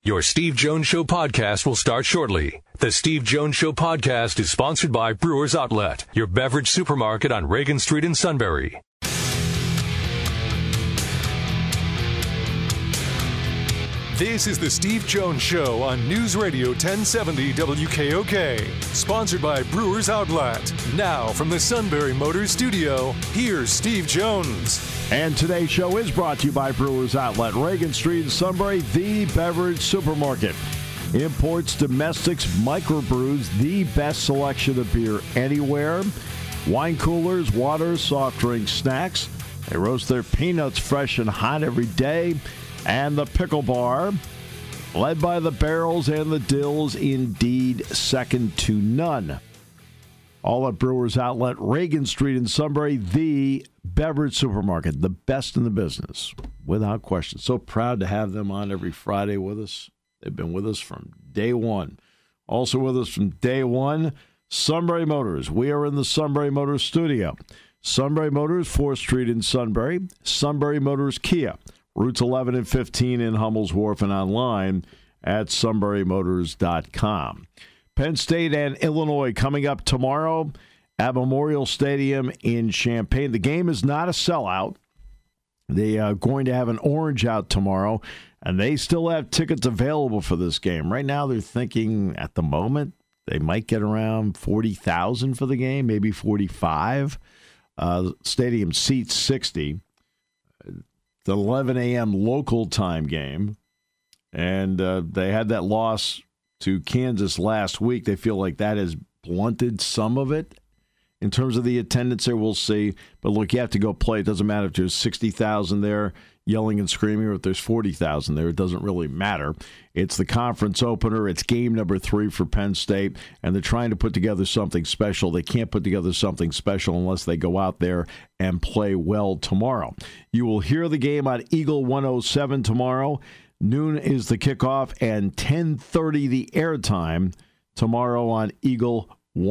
Your Steve Jones Show podcast will start shortly. The Steve Jones Show podcast is sponsored by Brewers Outlet, your beverage supermarket on Reagan Street in Sunbury. This is the Steve Jones Show on News Radio 1070 WKOK, sponsored by Brewers Outlet. Now from the Sunbury Motors Studio, here's Steve Jones. And today's show is brought to you by Brewers Outlet, Reagan Street in Sunbury, the beverage supermarket. Imports, domestics, microbrews, the best selection of beer anywhere. Wine coolers, water, soft drinks, snacks. They roast their peanuts fresh and hot every day. And the pickle bar, led by the barrels and the dills, indeed second to none. All at Brewers Outlet, Reagan Street in Sunbury, the beverage supermarket, the best in the business, without question. So proud to have them on every Friday with us. They've been with us from day one. Also with us from day one, Sunbury Motors. We are in the Sunbury Motors studio. Sunbury Motors, 4th Street in Sunbury. Sunbury Motors Kia, routes 11 and 15 in Hummel's Wharf, and online at sunburymotors.com. Penn State and Illinois coming up tomorrow at Memorial Stadium in Champaign. The game is not a sellout. They are going to have an orange out tomorrow, and they still have tickets available for this game. Right now they're thinking at the moment they might get around 40,000 for the game, maybe 45. The stadium seats 60. The 11 a.m. local time game, and they had that loss to Kansas last week. They feel like that has blunted some of it in terms of the attendance there. We'll see. But look, you have to go play. It doesn't matter if there's 60,000 there yelling and screaming or if there's 40,000 there. It doesn't really matter. It's the conference opener. It's game number 3 for Penn State, and they're trying to put together something special. They can't put together something special unless they go out there and play well tomorrow. You will hear the game on Eagle 107 tomorrow. Noon is the kickoff, and 10:30 the airtime tomorrow on Eagle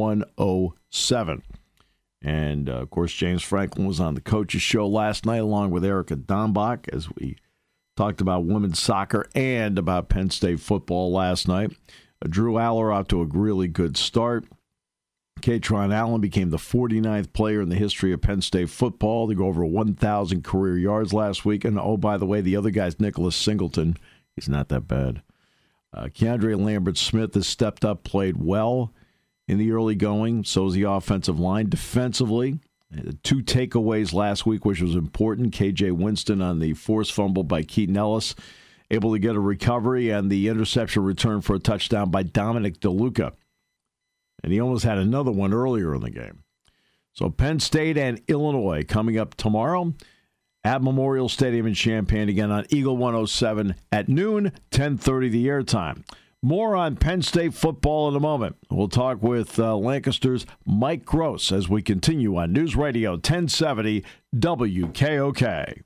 107. And, of course, James Franklin was on the coaches show last night along with Erica Dombach as we talked about women's soccer and about Penn State football last night. Drew Aller off to a really good start. Katron Allen became the 49th player in the history of Penn State football to go over 1,000 career yards last week. And, oh, by the way, the other guy's Nicholas Singleton. He's not that bad. Keandre Lambert-Smith has stepped up, played well in the early going. So is the offensive line. Defensively, 2 takeaways last week, which was important. KJ Winston on the forced fumble by Keaton Ellis, able to get a recovery, and the interception return for a touchdown by Dominic DeLuca. And he almost had another one earlier in the game. So Penn State and Illinois coming up tomorrow at Memorial Stadium in Champaign, again on Eagle 107 at noon, 10:30 the airtime. More on Penn State football in a moment. We'll talk with Lancaster's Mike Gross as we continue on News Radio 1070 WKOK.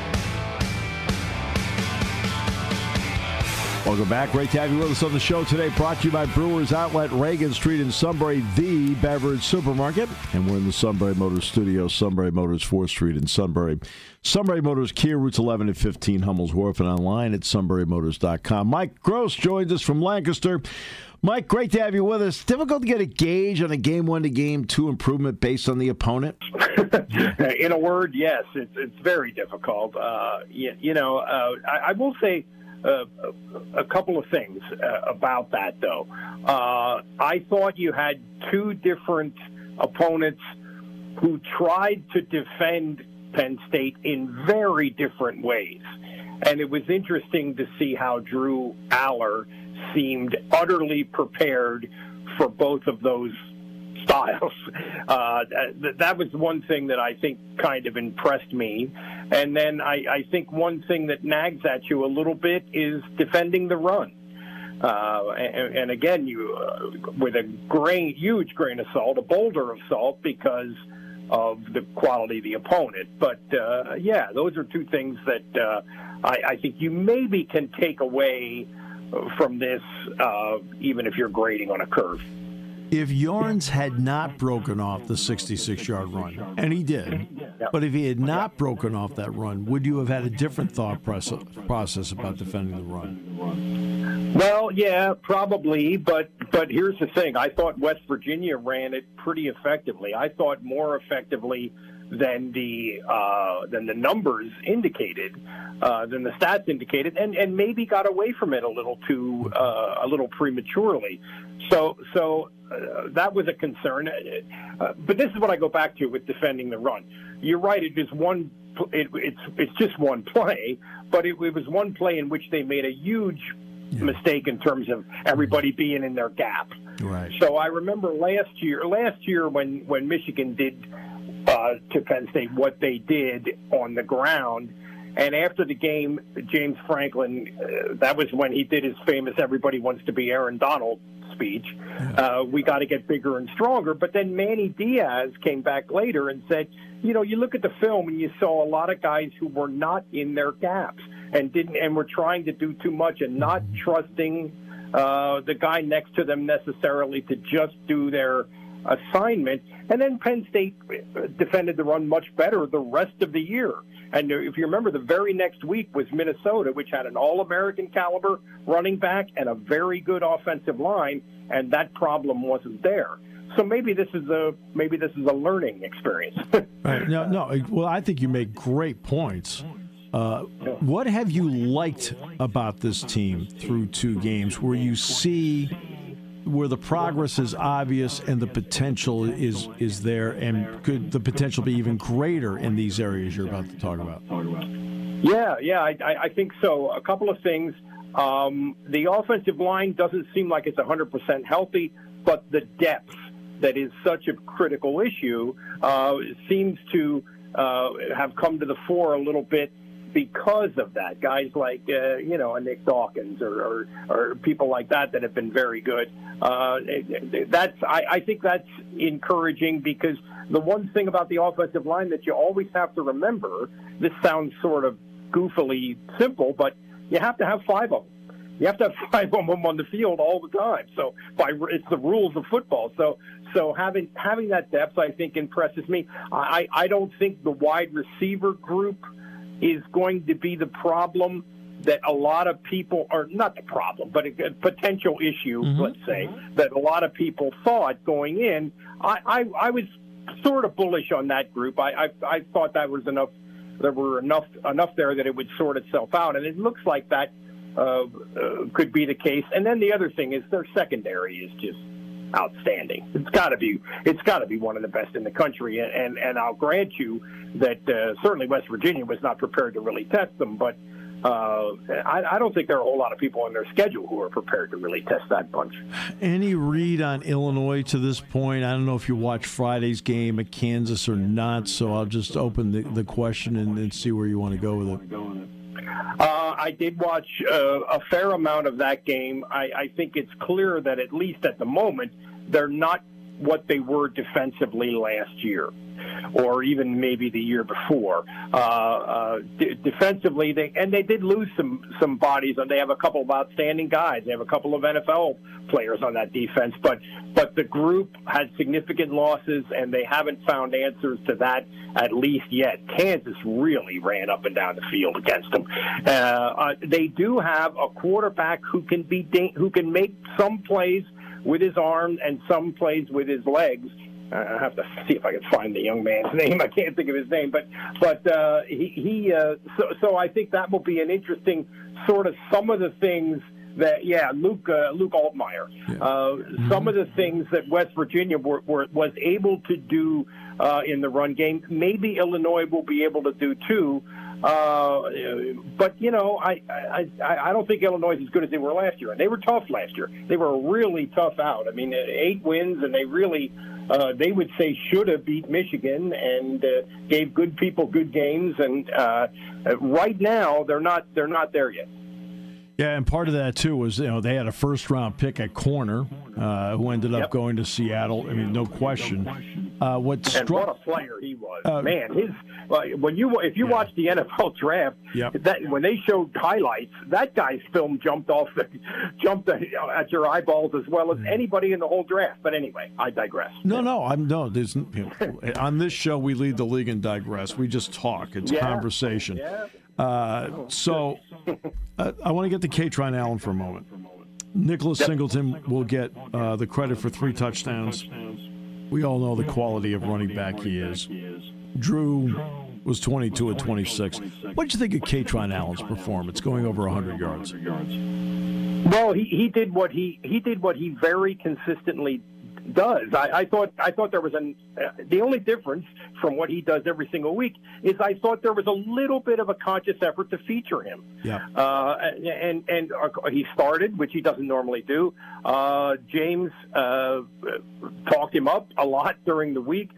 Welcome back. Great to have you with us on the show today. Brought to you by Brewers Outlet, Reagan Street in Sunbury, the beverage supermarket. And we're in the Sunbury Motors studio, Sunbury Motors, 4th Street in Sunbury. Sunbury Motors Kia, routes 11 and 15, Hummel's Wharf, and online at sunburymotors.com. Mike Gross joins us from Lancaster. Mike, great to have you with us. Difficult to get a gauge on a game 1 to game 2 improvement based on the opponent? In a word, yes. It's very difficult. I will say a couple of things about that, though. I thought you had 2 different opponents who tried to defend Penn State in very different ways. And it was interesting to see how Drew Aller seemed utterly prepared for both of those styles. That was one thing that I think kind of impressed me. And then I think one thing that nags at you a little bit is defending the run. And again, you with a huge grain of salt, a boulder of salt, because of the quality of the opponent. But, those are 2 things that I think you maybe can take away from this, even if you're grading on a curve. If Yarns had not broken off the 66-yard run, and he did, but if he had not broken off that run, would you have had a different thought process about defending the run? Well, yeah, probably, but here's the thing. I thought West Virginia ran it pretty effectively. I thought more effectively than the numbers indicated, than the stats indicated, and maybe got away from it a little prematurely. So that was a concern. But this is what I go back to with defending the run. You're right. It is one. It's just one play, but it was one play in which they made a huge mistake in terms of everybody being in their gap. Right. So I remember last year when Michigan did to Penn State what they did on the ground, and after the game, James Franklin, that was when he did his famous "Everybody wants to be Aaron Donald" speech. We got to get bigger and stronger. But then Manny Diaz came back later and said, you look at the film and you saw a lot of guys who were not in their gaps and were trying to do too much and not trusting the guy next to them necessarily to just do their assignment. And then Penn State defended the run much better the rest of the year. And if you remember, the very next week was Minnesota, which had an All-American caliber running back and a very good offensive line, and that problem wasn't there. So maybe this is a learning experience. Right. No. Well, I think you make great points. What have you liked about this team through two games where you see where the progress is obvious and the potential is there, and could the potential be even greater in these areas you're about to talk about? Yeah, I think so. A couple of things. The offensive line doesn't seem like it's 100% healthy, but the depth that is such a critical issue seems to have come to the fore a little bit because of that. Guys like, a Nick Dawkins or people like that have been very good. I think that's encouraging, because the one thing about the offensive line that you always have to remember, this sounds sort of goofily simple, but you have to have 5 of them. You have to have 5 of them on the field all the time. So it's the rules of football. So having that depth, I think, impresses me. I don't think the wide receiver group is going to be the problem that a lot of people, or not the problem, but a potential issue, let's say, that a lot of people thought going in. I was sort of bullish on that group. I thought that was enough. There were enough there that it would sort itself out, and it looks like that could be the case. And then the other thing is their secondary is just outstanding. It's got to be one of the best in the country. And I'll grant you that certainly West Virginia was not prepared to really test them, but I don't think there are a whole lot of people on their schedule who are prepared to really test that bunch. Any read on Illinois to this point? I don't know if you watched Friday's game at Kansas or not, so I'll just open the question and see where you want to go with it. I did watch a fair amount of that game. I think it's clear that, at least at the moment, they're not what they were defensively last year, or even maybe the year before. Defensively, they did lose some bodies, and they have a couple of outstanding guys. They have a couple of NFL players on that defense, but the group had significant losses, and they haven't found answers to that, at least yet. Kansas really ran up and down the field against them. They do have a quarterback who can make some plays with his arm and some plays with his legs. I have to see if I can find the young man's name. I can't think of his name, but so I think that will be an interesting sort of some of the things that Luke Altmaier. Some of the things that West Virginia was able to do in the run game, maybe Illinois will be able to do too. But I don't think Illinois is as good as they were last year, and they were tough last year. They were really tough out. I mean, 8 wins, and they really they would say should have beat Michigan, and gave good people good games. And right now they're not there yet. Yeah, and part of that, too, was, they had a first-round pick at corner who ended up going to Seattle. I mean, no question. What a player he was. Man, if you watch the NFL draft, when they showed highlights, that guy's film jumped at your eyeballs as well as anybody in the whole draft. But anyway, I digress. There's on this show, we lead the league in digress. We just talk. It's conversation. Yeah. I want to get to Kaytron Allen for a moment. Nicholas Singleton will get the credit for 3 touchdowns. We all know the quality of running back he is. Drew was 22 of 26. What did you think of Katron Allen's performance, going over 100 yards? Well, he did what he very consistently does. I thought there was the only difference from what he does every single week is I thought there was a little bit of a conscious effort to feature him. Yeah. And he started, which he doesn't normally do. James talked him up a lot during the week.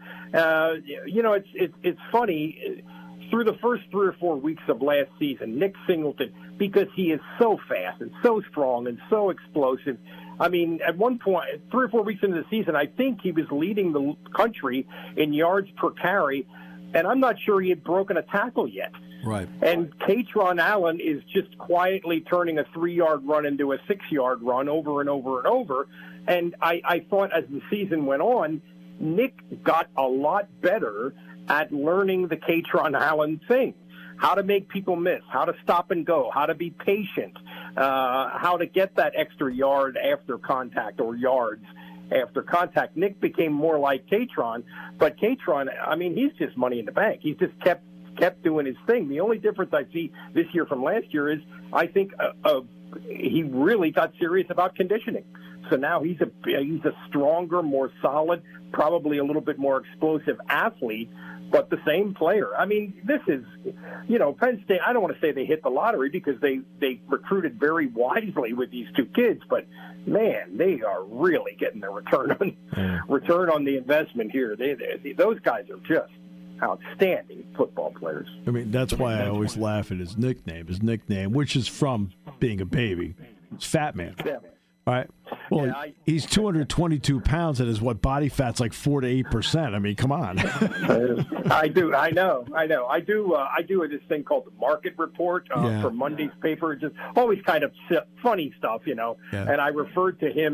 It's funny. Through the first 3 or 4 weeks of last season, Nick Singleton, because he is so fast and so strong and so explosive. I mean, at one point, 3 or 4 weeks into the season, I think he was leading the country in yards per carry, and I'm not sure he had broken a tackle yet. Right. And Katron Allen is just quietly turning a 3-yard run into a 6-yard run over and over and over. And I thought as the season went on, Nick got a lot better at learning the Katron Allen thing. How to make people miss, how to stop and go, how to be patient, how to get that extra yard after contact or yards after contact. Nick became more like Katron, but Katron, I mean, he's just money in the bank. He's just kept doing his thing. The only difference I see this year from last year is I think he really got serious about conditioning. So now he's a stronger, more solid, probably a little bit more explosive athlete, but the same player. I mean, this is, Penn State, I don't want to say they hit the lottery because they recruited very wisely with these 2 kids, but man, they are really getting their return on the investment here. Those guys are just outstanding football players. I mean, that's why I always laugh at his nickname, which is from being a baby. It's Fat Man. Yeah. All right. Well, yeah, he's 222 pounds and his body fat's like 4 to 8%. I mean, come on. I know. I do this thing called the Market Report for Monday's paper. Just always kind of funny stuff, Yeah. And I referred to him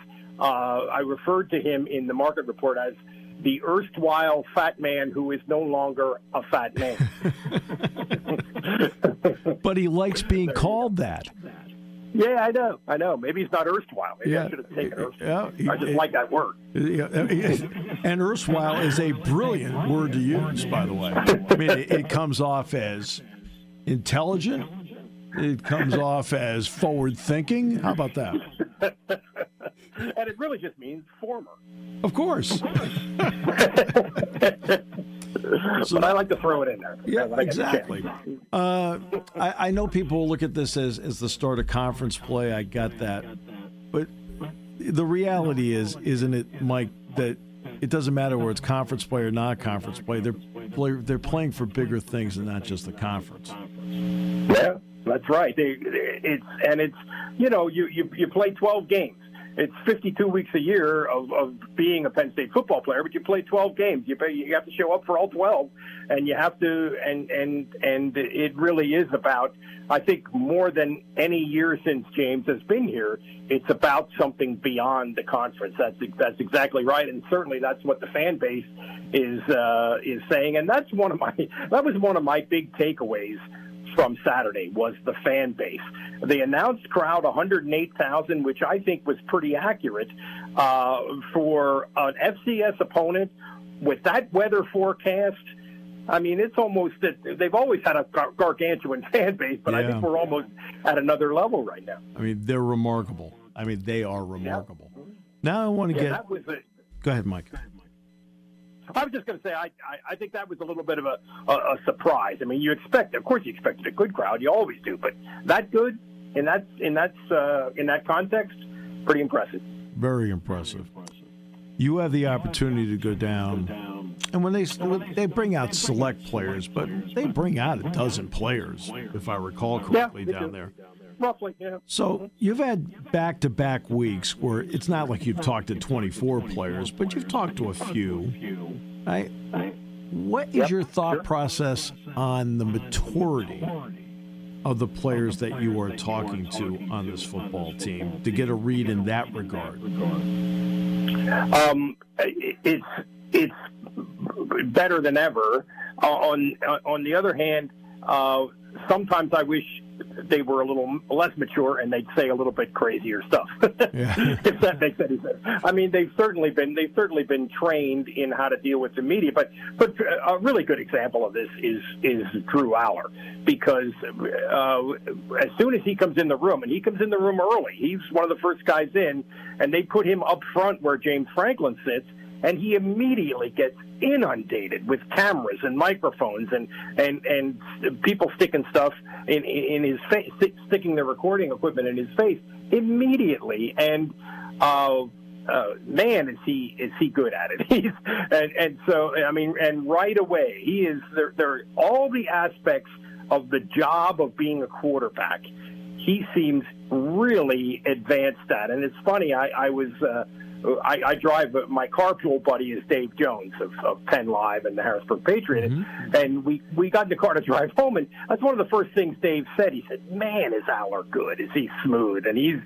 in the Market Report as the erstwhile fat man who is no longer a fat man. But he likes being called that. Yeah, I know. Maybe he's not erstwhile. Maybe I should have taken erstwhile. I just like that word. And erstwhile is a brilliant word to use, by the way. I mean, it comes off as intelligent. It comes off as forward-thinking. How about that? And it really just means former. Of course. But I like to throw it in there. Yeah, exactly. I know people look at this as the start of conference play. I got that. But the reality is, isn't it, Mike, that it doesn't matter whether it's conference play or non-conference play. They're playing for bigger things and not just the conference. Yeah, that's right. It's you play 12 games. It's 52 weeks a year of being a Penn State football player, but you play 12 games. You have to show up for all 12, and you have to, and it really is about, I think, more than any year since James has been here, it's about something beyond the conference. That's exactly right, and certainly that's what the fan base is saying, and that was one of my big takeaways from Saturday was the fan base. The announced crowd, 108,000, which I think was pretty accurate for an FCS opponent with that weather forecast. I mean, it's almost that they've always had a gargantuan fan base, but I think we're almost at another level right now. I mean, they're remarkable. I mean, they are remarkable. Yeah. Now I want to get. Go ahead, Mike. I was just going to say, I think that was a little bit of a surprise. I mean, of course you expected a good crowd. You always do. But that good in that context, pretty impressive. Very impressive. You have the opportunity to go down. And when they bring out select players, but they bring out a dozen players, if I recall correctly, down there. Roughly, yeah. So you've had back-to-back weeks where it's not like you've talked to 24 players, but you've talked to a few. Right? What is your thought process on the maturity of the players that you are talking to on this football team to get a read in that regard? It's better than ever. On the other hand, sometimes I wish they were a little less mature and they'd say a little bit crazier stuff. If that makes any sense. I mean, they've certainly been trained in how to deal with the media, but a really good example of this is Drew Aller, because as soon as he comes in the room, and he comes in the room early, he's one of the first guys in, and they put him up front where James Franklin sits, and he immediately gets inundated with cameras and microphones and people sticking stuff in his face, sticking their recording equipment in his face immediately. And man, is he good at it? And so I mean, and right away he is there. All the aspects of the job of being a quarterback, he seems really advanced at. And it's funny, I drive, my carpool buddy is Dave Jones of Penn Live and the Harrisburg Patriot, and we got in the car to drive home, and that's one of the first things Dave said. He said, "Man, is Aller good? Is he smooth?" And he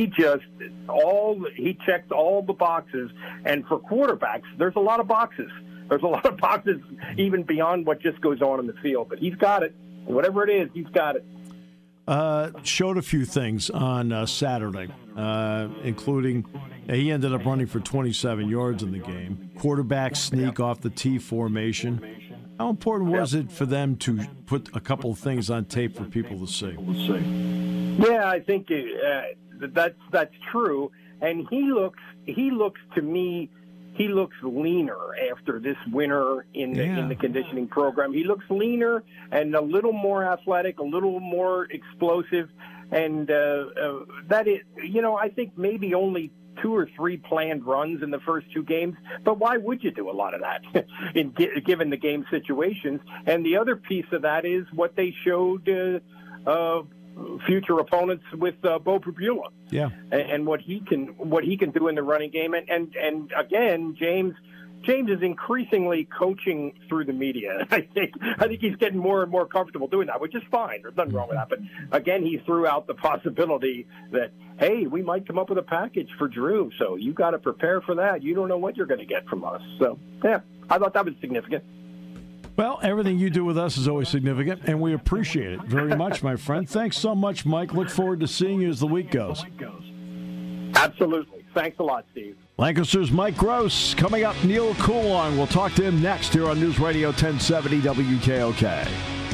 checked all the boxes. And for quarterbacks, there's a lot of boxes. There's a lot of boxes even beyond what just goes on in the field. But he's got it. Whatever it is, he's got it. Showed a few things on Saturday, including he ended up running for 27 yards in the game. Quarterback sneak off the T formation. How important was it for them to put a couple of things on tape for people to see? Yeah, I think that's true. And he looks to me, he looks leaner after this winter in the conditioning program. He looks leaner and a little more athletic, a little more explosive. And that is, I think maybe only 2 or 3 planned runs in the first 2 games. But why would you do a lot of that given the game situations? And the other piece of that is what they showed future opponents with Bo Pribula, and what he can do in the running game, and again, James is increasingly coaching through the media. I think he's getting more and more comfortable doing that, which is fine. There's nothing wrong with that. But again, he threw out the possibility that, hey, we might come up with a package for Drew, so you got to prepare for that. You don't know what you're going to get from us. So yeah, I thought that was significant. Well, everything you do with us is always significant, and we appreciate it very much, my friend. Thanks so much, Mike. Look forward to seeing you as the week goes. Absolutely. Thanks a lot, Steve. Lancaster's Mike Gross. Coming up, Neil Coulon. We'll talk to him next here on News Radio 1070 WKOK.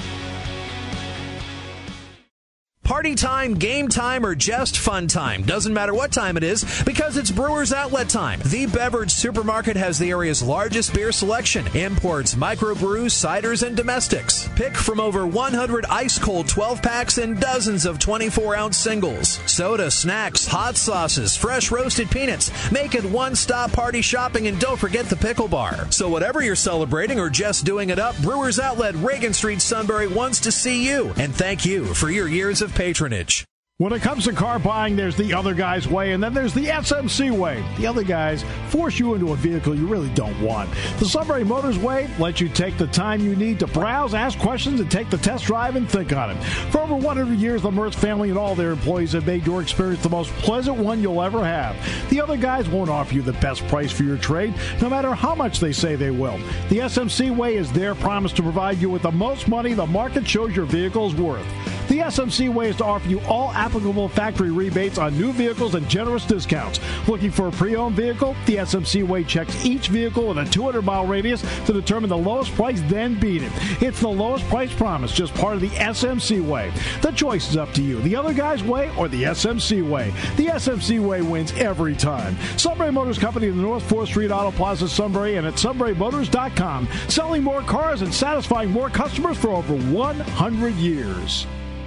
Party time, game time, or just fun time. Doesn't matter what time it is, because it's Brewers Outlet time. The Beverage Supermarket has the area's largest beer selection. Imports, microbrews, ciders, and domestics. Pick from over 100 ice-cold 12-packs and dozens of 24-ounce singles. Soda, snacks, hot sauces, fresh roasted peanuts. Make it one-stop party shopping, and don't forget the pickle bar. So whatever you're celebrating or just doing it up, Brewers Outlet, Reagan Street, Sunbury wants to see you. And thank you for your years of patronage. When it comes to car buying, there's the other guy's way, and then there's the SMC way. The other guys force you into a vehicle you really don't want. The Sunbury Motors way lets you take the time you need to browse, ask questions, and take the test drive and think on it. For over 100 years, the Mertz family and all their employees have made your experience the most pleasant one you'll ever have. The other guys won't offer you the best price for your trade, no matter how much they say they will. The SMC way is their promise to provide you with the most money the market shows your vehicle is worth. The SMC way is to offer you all applicable factory rebates on new vehicles and generous discounts. Looking for a pre-owned vehicle? The SMC way checks each vehicle with a 200-mile radius to determine the lowest price, then beat it. It's the lowest price promise, just part of the SMC way. The choice is up to you, the other guy's way or the SMC way. The SMC way wins every time. Sunbury Motors Company in the North 4th Street Auto Plaza, Sunbury, and at sunburymotors.com. Selling more cars and satisfying more customers for over 100 years.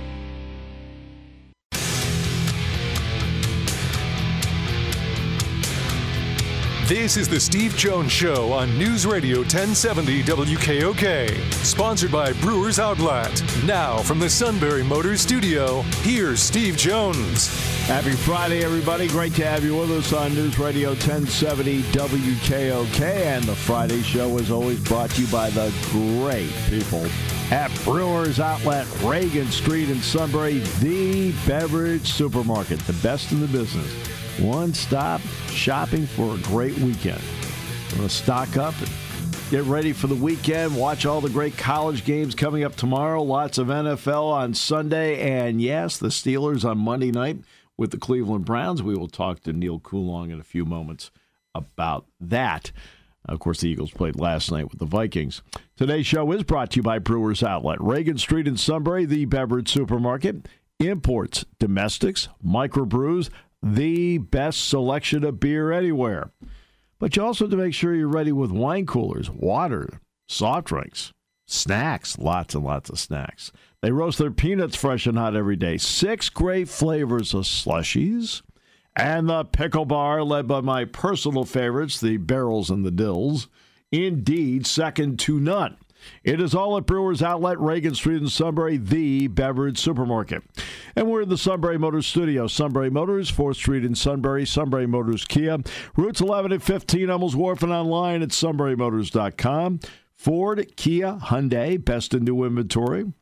This is the Steve Jones Show on News Radio 1070 WKOK. Sponsored by Brewers Outlet. Now from the Sunbury Motors Studio, here's Steve Jones. Happy Friday, everybody. Great to have you with us on News Radio 1070 WKOK. And the Friday show is always brought to you by the great people at Brewers Outlet, Reagan Street in Sunbury, the beverage supermarket, the best in the business. One-stop shopping for a great weekend. Want to stock up and Get ready for the weekend. Watch all the great college games coming up tomorrow. Lots of NFL on Sunday. And, yes, the Steelers on Monday night with the Cleveland Browns. We will talk to Neil Coulong in a few moments about that. Of course, the Eagles played last night with the Vikings. Today's show is brought to you by Brewers Outlet. Reagan Street in Sunbury, the beverage supermarket. Imports, domestics, microbrews, the best selection of beer anywhere. But you also have to make sure you're ready with wine coolers, water, soft drinks, snacks, lots and lots of snacks. They roast their peanuts fresh and hot every day. 6 great flavors of slushies. And the pickle bar, led by my personal favorites, the Barrels and the Dills. Indeed, second to none. It is all at Brewers Outlet, Reagan Street in Sunbury, the beverage supermarket. And we're in the Sunbury Motors studio. Sunbury Motors, 4th Street in Sunbury, Sunbury Motors Kia. Routes 11 and 15, Hummels Wharf, and online at sunburymotors.com. Ford, Kia, Hyundai, best in new inventory.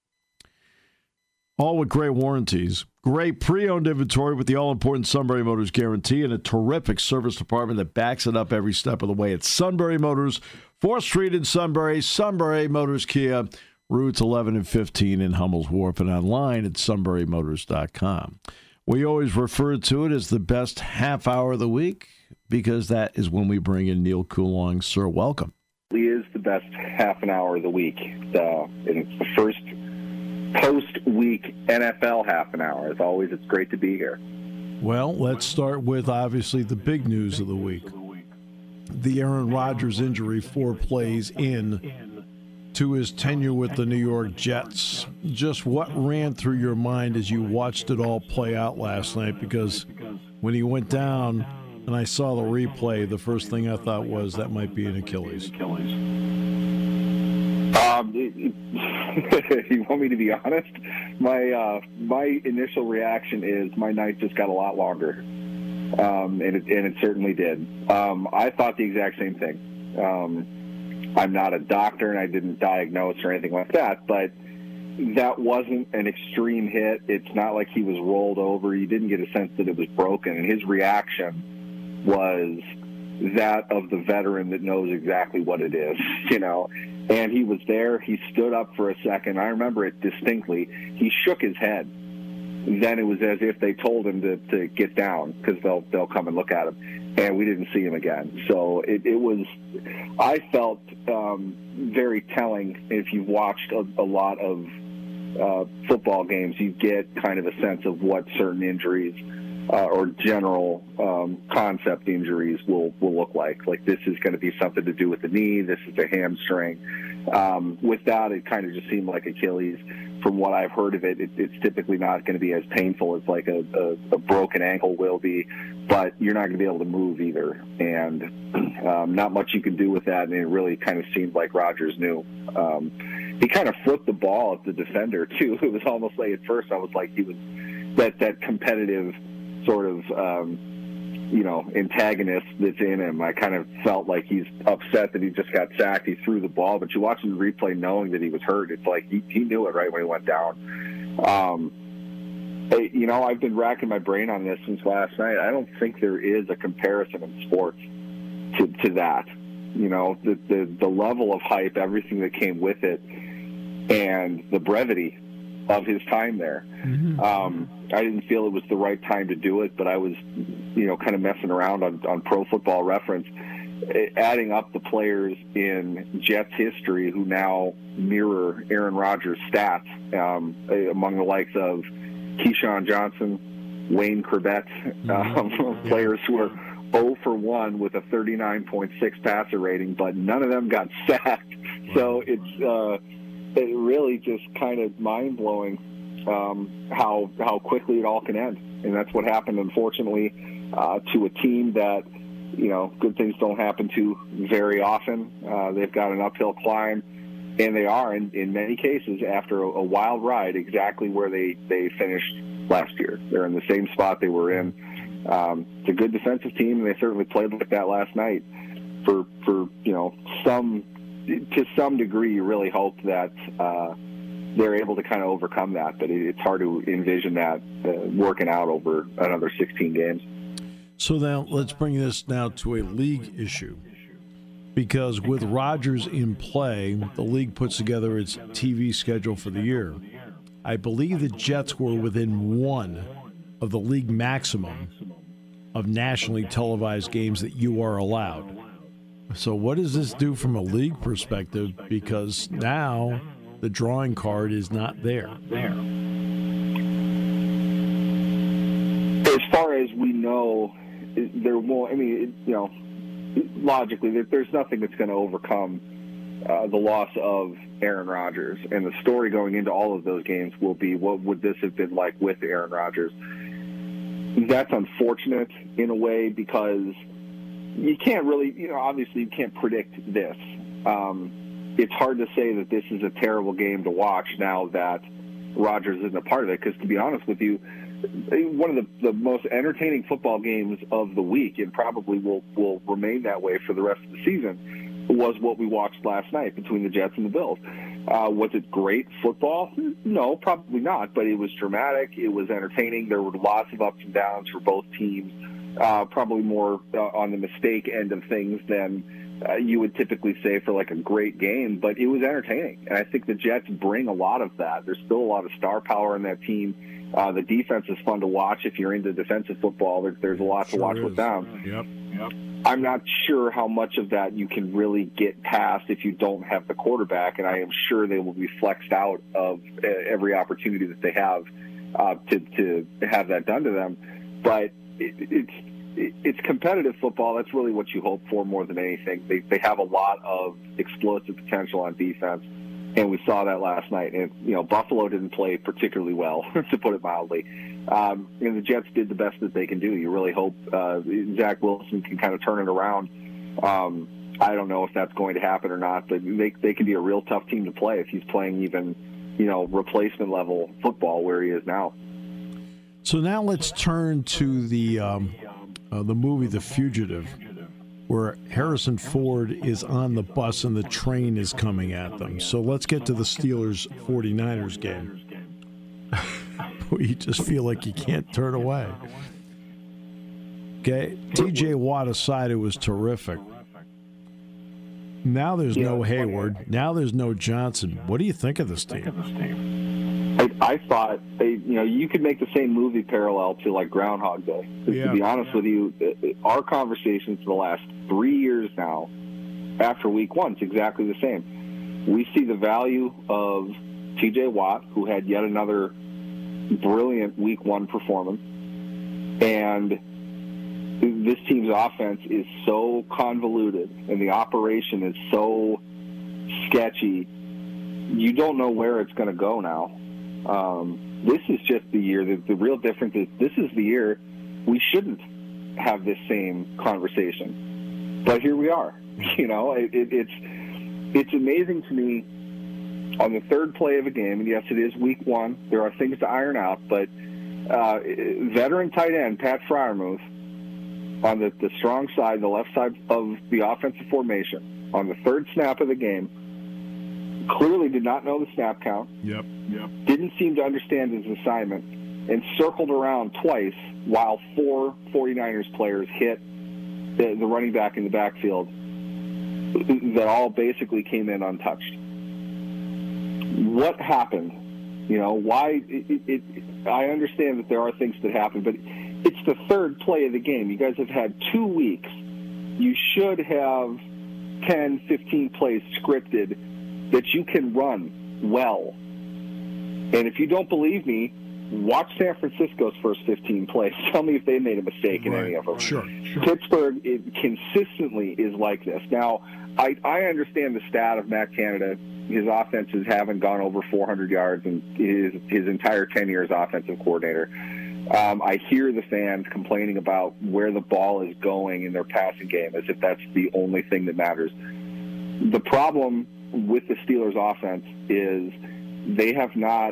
All with great warranties. Great pre-owned inventory with the all-important Sunbury Motors guarantee and a terrific service department that backs it up every step of the way. It's Sunbury Motors, 4th Street in Sunbury, Sunbury Motors Kia, routes 11 and 15 in Hummels Wharf, and online at sunburymotors.com. We always refer to it as the best half hour of the week because that is when we bring in Neil Coulong. Sir, welcome. It is the best half an hour of the week. And it's the first post-week NFL half an hour. As always, it's great to be here. Well, let's start with, obviously, the big news of the week. The Aaron Rodgers injury 4 plays in to his tenure with the New York Jets. Just what ran through your mind as you watched it all play out last night? Because when he went down and I saw the replay, the first thing I thought was that might be an Achilles. You want me to be honest? My initial reaction is my night just got a lot longer, and it certainly did. I thought the exact same thing. I'm not a doctor, and I didn't diagnose or anything like that, but that wasn't an extreme hit. It's not like he was rolled over. You didn't get a sense that it was broken, and his reaction was that of the veteran that knows exactly what it is, And he was there. He stood up for a second. I remember it distinctly. He shook his head. Then it was as if they told him to get down because they'll come and look at him. And we didn't see him again. So it was, I felt very telling. If you've watched a lot of football games, you get kind of a sense of what certain injuries or general concept injuries will look like. Like this is going to be something to do with the knee. This is a hamstring. With that, it kind of just seemed like Achilles. From what I've heard of it, it's typically not going to be as painful as like a broken ankle will be, but you're not going to be able to move either. And not much you can do with that. And it really kind of seemed like Rodgers knew. He kind of flipped the ball at the defender too. It was almost like at first I was like he was that competitive sort of, antagonist that's in him. I kind of felt like he's upset that he just got sacked. He threw the ball, but you watch the replay knowing that he was hurt. It's like he knew it right when he went down. I've been racking my brain on this since last night. I don't think there is a comparison in sports to that. The level of hype, everything that came with it, and the brevity of his time there. Mm-hmm. I didn't feel it was the right time to do it, but I was, kind of messing around on Pro Football Reference, adding up the players in Jets history who now mirror Aaron Rodgers' stats, among the likes of Keyshawn Johnson, Wayne Corbett, players who are 0 for 1 with a 39.6 passer rating, but none of them got sacked. So it's it really just kind of mind-blowing how quickly it all can end. And that's what happened, unfortunately, to a team that, good things don't happen to very often. They've got an uphill climb, and they are, in many cases, after a wild ride, exactly where they finished last year. They're in the same spot they were in. It's a good defensive team, and they certainly played like that last night. To some degree, you really hope that they're able to kind of overcome that, but it's hard to envision that working out over another 16 games. So now let's bring this now to a league issue. Because with Rodgers in play, the league puts together its TV schedule for the year. I believe the Jets were within one of the league maximum of nationally televised games that you are allowed. So what does this do from a league perspective? Because now the drawing card is not there. As far as we know, there won't. I mean, logically, there's nothing that's going to overcome the loss of Aaron Rodgers. And the story going into all of those games will be, what would this have been like with Aaron Rodgers? That's unfortunate in a way, because you can't really, obviously you can't predict this. It's hard to say that this is a terrible game to watch now that Rodgers isn't a part of it, because to be honest with you, one of the most entertaining football games of the week, and probably will remain that way for the rest of the season, was what we watched last night between the Jets and the Bills. Was it great football? No, probably not, but it was dramatic. It was entertaining. There were lots of ups and downs for both teams, probably more on the mistake end of things than you would typically say for like a great game, but it was entertaining. And I think the Jets bring a lot of that. There's still a lot of star power in that team. The defense is fun to watch. If you're into defensive football, there's a lot to watch with them. Yep. I'm not sure how much of that you can really get past if you don't have the quarterback, and I am sure they will be flexed out of every opportunity that they have to have that done to them. But it's competitive football. That's really what you hope for more than anything. They have a lot of explosive potential on defense, and we saw that last night. And Buffalo didn't play particularly well, to put it mildly. And the Jets did the best that they can do. You really hope Zach Wilson can kind of turn it around. I don't know if that's going to happen or not, but they can be a real tough team to play if he's playing even, replacement level football where he is now. So now let's turn to the movie The Fugitive, where Harrison Ford is on the bus and the train is coming at them. So let's get to the Steelers-49ers game. You just feel like you can't turn away. Okay, T.J. Watt aside, it was terrific. Now there's no Hayward. Now there's no Johnson. What do you think of this team? I thought, you could make the same movie parallel to like Groundhog Day. To be honest with you, our conversations for the last 3 years now, after week one, is exactly the same. We see the value of T.J. Watt, who had yet another brilliant week one performance, and this team's offense is so convoluted and the operation is so sketchy, you don't know where it's going to go now. This is just the year. The real difference is this is the year we shouldn't have this same conversation, but here we are. It's amazing to me. On the third play of a game, and yes, it is week one, there are things to iron out, but veteran tight end Pat Freiermuth on the strong side, the left side of the offensive formation, on the third snap of the game, clearly did not know the snap count. Yep. Didn't seem to understand his assignment, and circled around twice while 4 49ers players hit the running back in the backfield that all basically came in untouched. What happened? Why? I understand that there are things that happen, but it's the third play of the game. You guys have had 2 weeks. You should have 10, 15 plays scripted that you can run well. And if you don't believe me, watch San Francisco's first 15 plays. Tell me if they made a mistake in any of them. Sure. Pittsburgh consistently is like this. Now, I understand the stat of Matt Canada. His offenses haven't gone over 400 yards in his entire tenure as offensive coordinator. I hear the fans complaining about where the ball is going in their passing game as if that's the only thing that matters. The problem with the Steelers' offense is they have not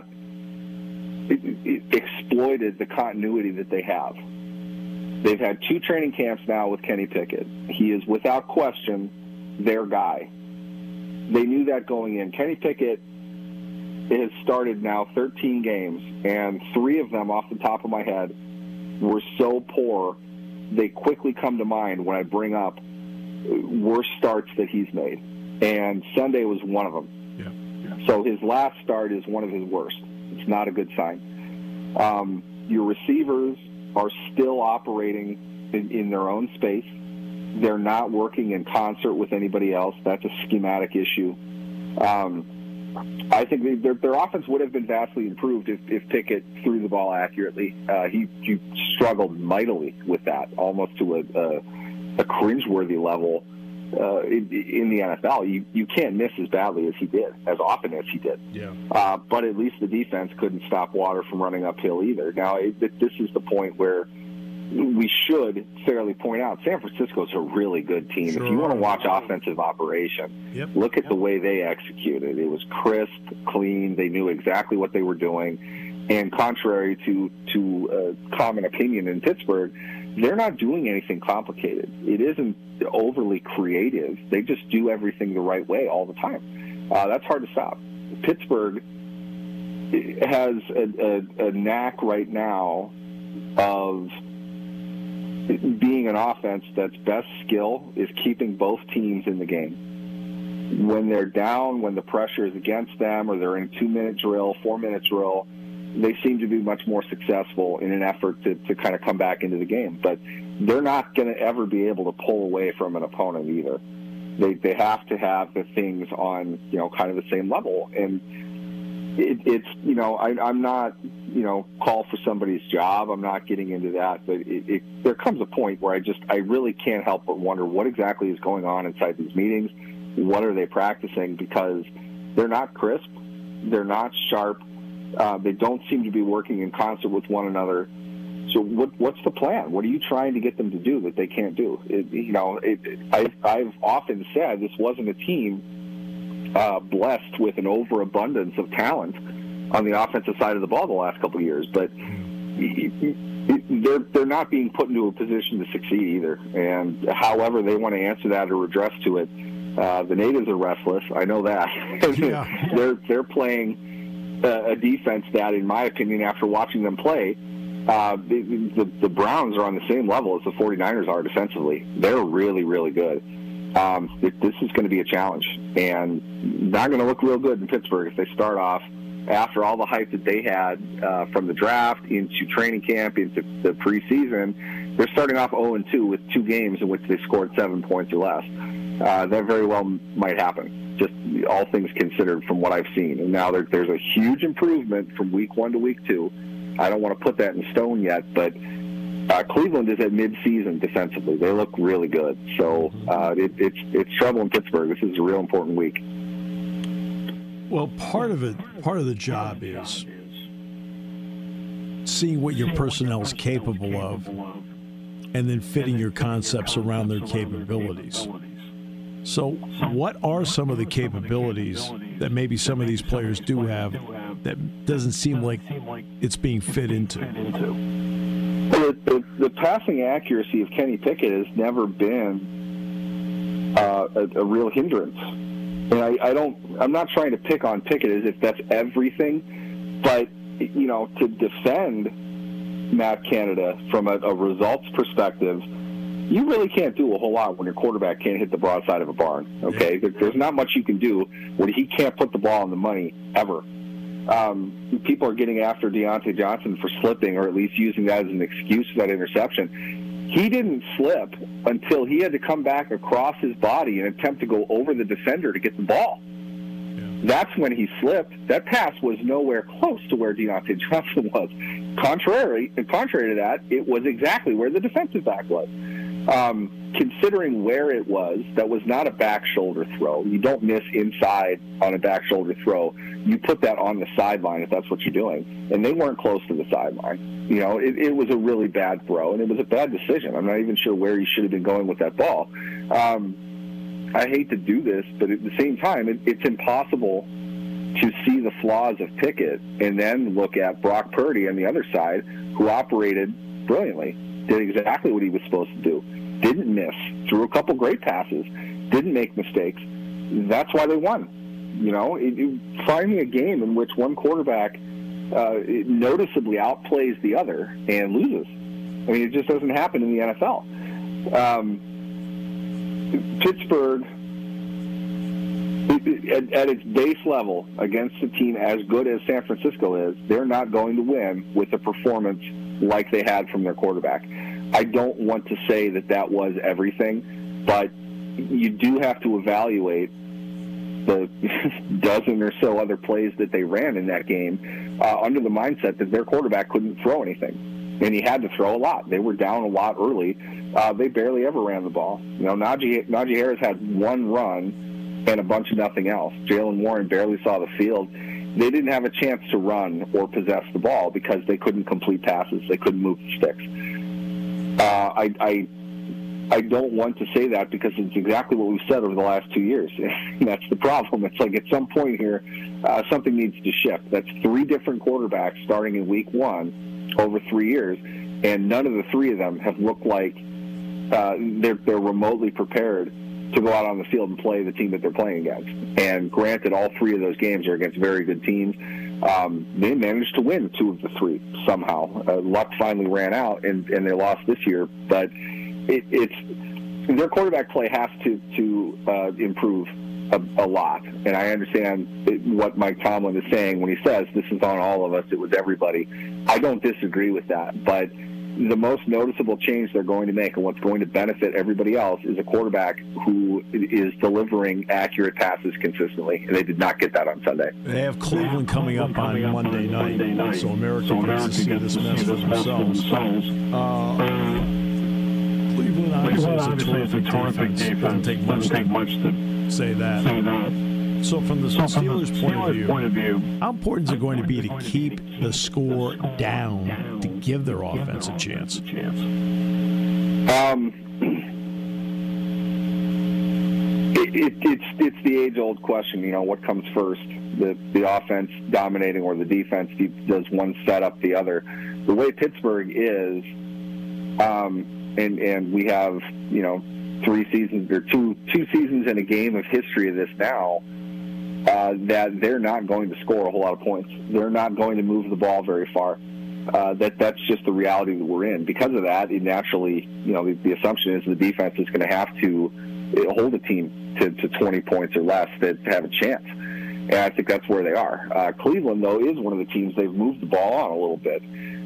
exploited the continuity that they have. They've had 2 training camps now with Kenny Pickett. He is, without question, their guy. They knew that going in. Kenny Pickett has started now 13 games, and 3 of them, off the top of my head, were so poor they quickly come to mind when I bring up worst starts that he's made, and Sunday was one of them. Yeah. So his last start is one of his worst. It's not a good sign. Your receivers are still operating in their own space. They're not working in concert with anybody else. That's a schematic issue. I think their offense would have been vastly improved if Pickett threw the ball accurately. He struggled mightily with that, almost to a cringeworthy level in the NFL. You can't miss as badly as he did, as often as he did. Yeah. But at least the defense couldn't stop Water from running uphill either. Now, this is the point where we should fairly point out San Francisco's a really good team. Sure. If you want to watch offensive operation, look at the way they executed. It was crisp, clean. They knew exactly what they were doing. And contrary to common opinion in Pittsburgh, they're not doing anything complicated. It isn't overly creative. They just do everything the right way all the time. That's hard to stop. Pittsburgh has a knack right now of being an offense that's best skill is keeping both teams in the game. When they're down, when the pressure is against them, or they're in 2-minute drill, 4-minute drill, they seem to be much more successful in an effort to kind of come back into the game. But they're not going to ever be able to pull away from an opponent either. They have to have the things on, kind of the same level. And it's I'm not, call for somebody's job. I'm not getting into that. But there comes a point where I really can't help but wonder what exactly is going on inside these meetings. What are they practicing? Because they're not crisp. They're not sharp. They don't seem to be working in concert with one another. So what's the plan? What are you trying to get them to do that they can't do? I've often said this wasn't a team blessed with an overabundance of talent on the offensive side of the ball the last couple of years, but they're not being put into a position to succeed either. And however they want to answer that or address to it, the natives are restless. I know that. Yeah. They're playing a defense that, in my opinion, after watching them play, the Browns are on the same level as the 49ers are defensively. They're really, really good. This is going to be a challenge, and not going to look real good in Pittsburgh if they start off after all the hype that they had from the draft into training camp into the preseason. They're starting off 0-2 with 2 games in which they scored 7 points or less. That very well might happen, just all things considered from what I've seen. And now there's a huge improvement from week 1 to week 2. I don't want to put that in stone yet, but Cleveland is at mid-season defensively. They look really good. So it's trouble in Pittsburgh. This is a real important week. Well, part of the job is seeing what your personnel is capable of and then fitting your concepts around their capabilities. So what are some of the capabilities that maybe some of these players do have that doesn't seem like it's being fit into? The passing accuracy of Kenny Pickett has never been a real hindrance. And I'm not trying to pick on Pickett as if that's everything, but, to defend Matt Canada from a results perspective, you really can't do a whole lot when your quarterback can't hit the broadside of a barn, okay? There's not much you can do when he can't put the ball on the money ever. People are getting after Deontay Johnson for slipping, or at least using that as an excuse for that interception. He didn't slip until he had to come back across his body and attempt to go over the defender to get the ball. Yeah. That's when he slipped. That pass was nowhere close to where Deontay Johnson was. Contrary to that, it was exactly where the defensive back was. Considering where it was, that was not a back shoulder throw. You don't miss inside on a back shoulder throw. You put that on the sideline if that's what you're doing. And they weren't close to the sideline. It was a really bad throw, and it was a bad decision. I'm not even sure where he should have been going with that ball. I hate to do this, but at the same time, it's impossible to see the flaws of Pickett and then look at Brock Purdy on the other side, who operated brilliantly, did exactly what he was supposed to do. Didn't miss, threw a couple great passes, didn't make mistakes. That's why they won. Finding a game in which one quarterback noticeably outplays the other and loses. I mean, it just doesn't happen in the NFL. Pittsburgh, at its base level, against a team as good as San Francisco is, they're not going to win with a performance like they had from their quarterback. I don't want to say that was everything, but you do have to evaluate the dozen or so other plays that they ran in that game under the mindset that their quarterback couldn't throw anything, and he had to throw a lot. They were down a lot early. They barely ever ran the ball. Najee Harris had one run and a bunch of nothing else. Jaylen Warren barely saw the field. They didn't have a chance to run or possess the ball because they couldn't complete passes. They couldn't move the sticks. I don't want to say that because it's exactly what we've said over the last 2 years. That's the problem. It's like at some point here, something needs to shift. That's 3 different quarterbacks starting in week 1 over 3 years, and none of the 3 of them have looked like they're remotely prepared to go out on the field and play the team that they're playing against. And granted, all 3 of those games are against very good teams. They managed to win 2 of the 3 somehow. Luck finally ran out, and they lost this year. But it's their quarterback play has to improve a lot. And I understand what Mike Tomlin is saying when he says this is on all of us. It was everybody. I don't disagree with that, but the most noticeable change they're going to make and what's going to benefit everybody else is a quarterback who is delivering accurate passes consistently. And they did not get that on Sunday. They have Cleveland coming up on Monday night, so America gets to see this mess for themselves. Cleveland obviously is a terrific defense. Doesn't take much to say that. So from the Steelers' point of view, how important is it going to be to keep the score down to give their offense a chance? It's the age-old question. What comes first, the offense dominating or the defense? Does one set up the other? The way Pittsburgh is, and we have 3 seasons or two seasons in a game of history of this now. That they're not going to score a whole lot of points. They're not going to move the ball very far. That's just the reality that we're in. Because of that, it naturally, the assumption is the defense is going to have to hold a team to 20 points or less to have a chance. And I think that's where they are. Cleveland, though, is one of the teams they've moved the ball on a little bit.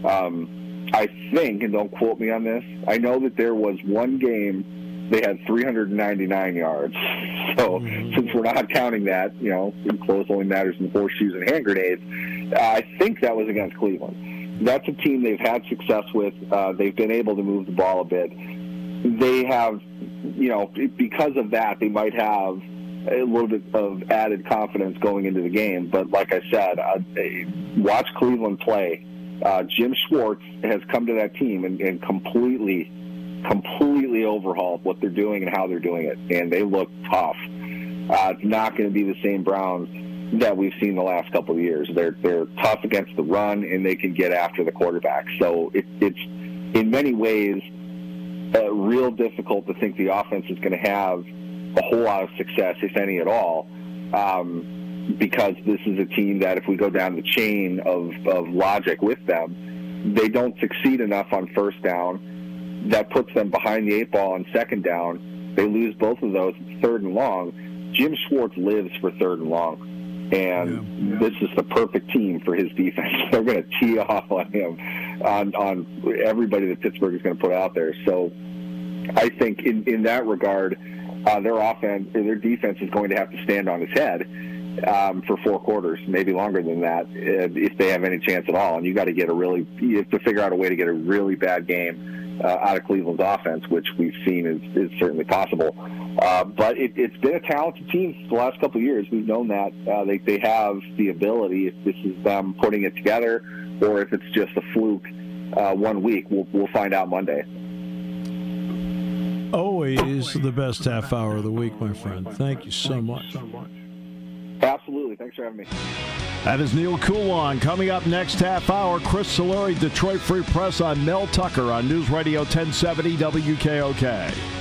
I think, and don't quote me on this, I know that there was one game they had 399 yards. So since we're not counting that, close only matters in horseshoes and hand grenades, I think that was against Cleveland. That's a team they've had success with. They've been able to move the ball a bit. They have, because of that, they might have a little bit of added confidence going into the game. But like I said, watch Cleveland play. Jim Schwartz has come to that team and completely overhauled what they're doing and how they're doing it, and they look tough. It's not going to be the same Browns that we've seen the last couple of years. They're tough against the run, and they can get after the quarterback. So it's in many ways real difficult to think the offense is going to have a whole lot of success, if any at all, because this is a team that if we go down the chain of logic with them, they don't succeed enough on first down. That puts them behind the 8 ball on second down. They lose both of those. It's 3rd and long. Jim Schwartz lives for 3rd and long. And this is the perfect team for his defense. They're going to tee off on him, on everybody that Pittsburgh is going to put out there. So I think in that regard, their defense is going to have to stand on its head for 4 quarters, maybe longer than that, if they have any chance at all. And you have to figure out a way to get a really bad game out of Cleveland's offense, which we've seen is certainly possible. But it's been a talented team the last couple of years. We've known that. They have the ability, if this is them putting it together or if it's just a fluke 1 week, we'll find out Monday. Always the best half hour of the week, my friend. Thank you so much. Absolutely. Thanks for having me. That is Neil Coulon. Coming up next half hour, Chris Solari, Detroit Free Press on Mel Tucker on News Radio 1070 WKOK.